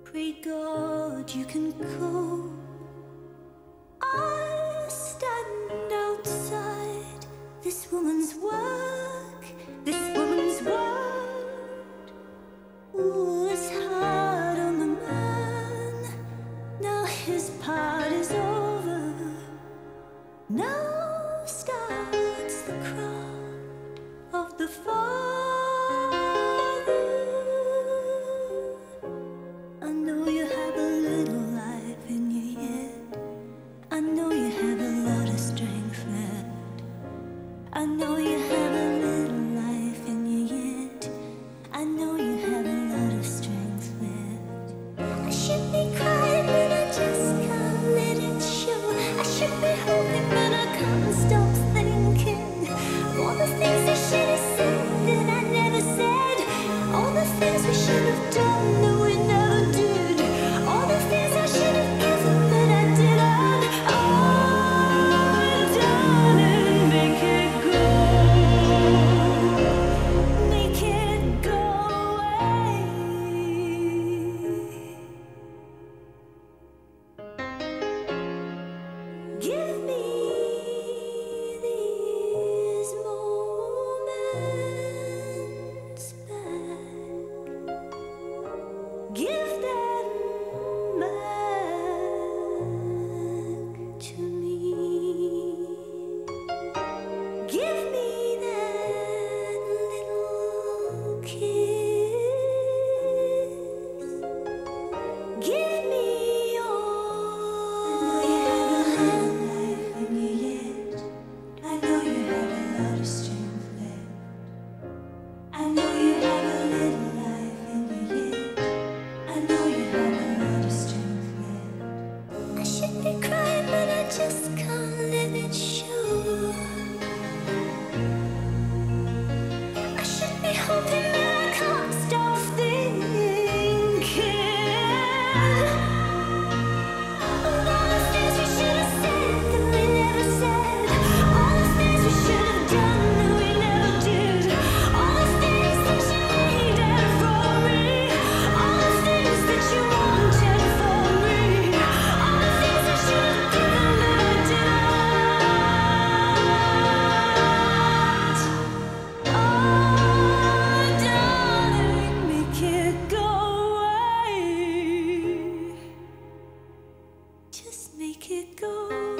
Great God, you can go. I stand outside this woman's work, this woman's word was hard on the man. Now his part is over. Now starts the cry of the Father. I know you have a little life in you yet. I know you have a lot of strength left. I know you have a little life in you yet. I know you have a lot of strength left. I should be crying, but I just can't let it show. I should be hoping, but I can't stop thinking all the things I should have said that I never said. All the things we should have done that we never did. All the things I should have given that I didn't. Oh, darling, make it go. Make it go away. Give me these moments back. Give them back to me. Give me that little kiss. Give me your life in you yet. I know you have a lot of strength left. I know you have a little life in you yet. I know you have a lot of strength left. I should be crying, but I just can't let it show. I should be hoping, but I can't stop thinking of all the things we should have said that we never said. All the things we should have done that we never did. All the things that you needed from me. All the things that you wanted for me. All the things I should have given that I didn't. Oh, darling, make it go away. Just make it go.